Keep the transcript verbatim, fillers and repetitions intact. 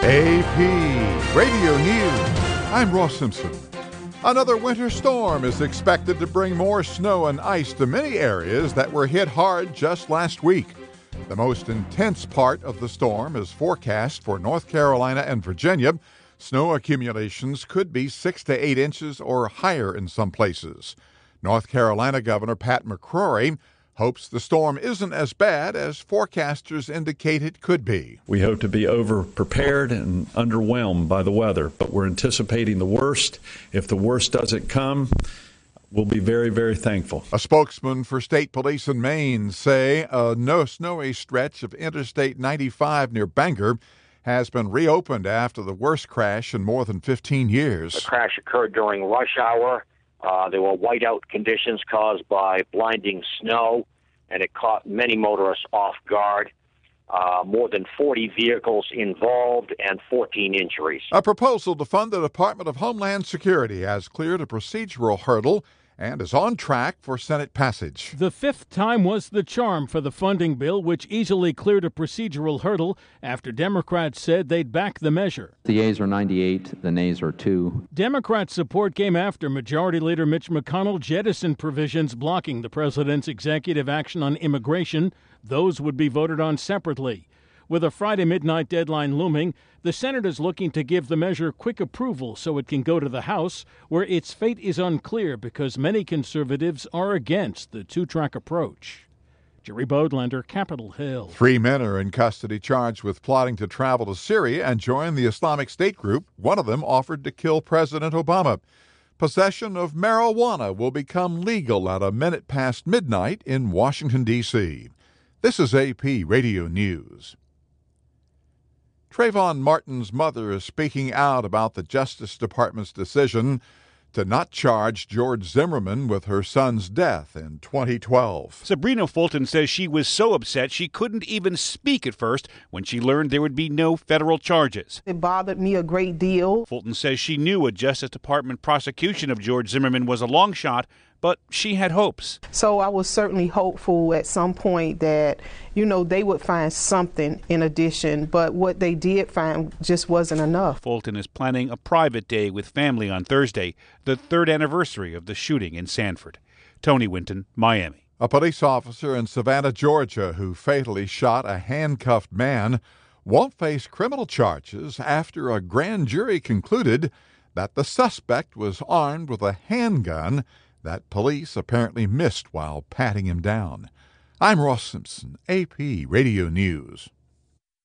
A P Radio News. I'm Ross Simpson. Another winter storm is expected to bring more snow and ice to many areas that were hit hard just last week. The most intense part of the storm is forecast for North Carolina and Virginia. Snow accumulations could be six to eight inches or higher in some places. North Carolina Governor Pat McCrory hopes the storm isn't as bad as forecasters indicate it could be. We hope to be over-prepared and underwhelmed by the weather, but we're anticipating the worst. If the worst doesn't come, we'll be very, very thankful. A spokesman for state police in Maine say a no snowy stretch of Interstate ninety-five near Bangor has been reopened after the worst crash in more than fifteen years. The crash occurred during rush hour. Uh, there were whiteout conditions caused by blinding snow, and it caught many motorists off guard. Uh, more than forty vehicles involved and fourteen injuries. A proposal to fund the Department of Homeland Security has cleared a procedural hurdle and is on track for Senate passage. The fifth time was the charm for the funding bill, which easily cleared a procedural hurdle after Democrats said they'd back the measure. The yeas are ninety-eight, the nays are two. Democrat support came after Majority Leader Mitch McConnell jettisoned provisions blocking the president's executive action on immigration. Those would be voted on separately. With a Friday midnight deadline looming, the Senate is looking to give the measure quick approval so it can go to the House, where its fate is unclear because many conservatives are against the two-track approach. Jerry Bodlander, Capitol Hill. Three men are in custody charged with plotting to travel to Syria and join the Islamic State group. One of them offered to kill President Obama. Possession of marijuana will become legal at a minute past midnight in Washington, D C This is A P Radio News. Trayvon Martin's mother is speaking out about the Justice Department's decision to not charge George Zimmerman with her son's death in twenty twelve. Sabrina Fulton says she was so upset she couldn't even speak at first when she learned there would be no federal charges. It bothered me a great deal. Fulton says she knew a Justice Department prosecution of George Zimmerman was a long shot, but she had hopes. So I was certainly hopeful at some point that, you know, they would find something in addition, but what they did find just wasn't enough. Fulton is planning a private day with family on Thursday, the third anniversary of the shooting in Sanford. Tony Winton, Miami. A police officer in Savannah, Georgia, who fatally shot a handcuffed man, won't face criminal charges after a grand jury concluded that the suspect was armed with a handgun that police apparently missed while patting him down. I'm Ross Simpson, A P Radio News.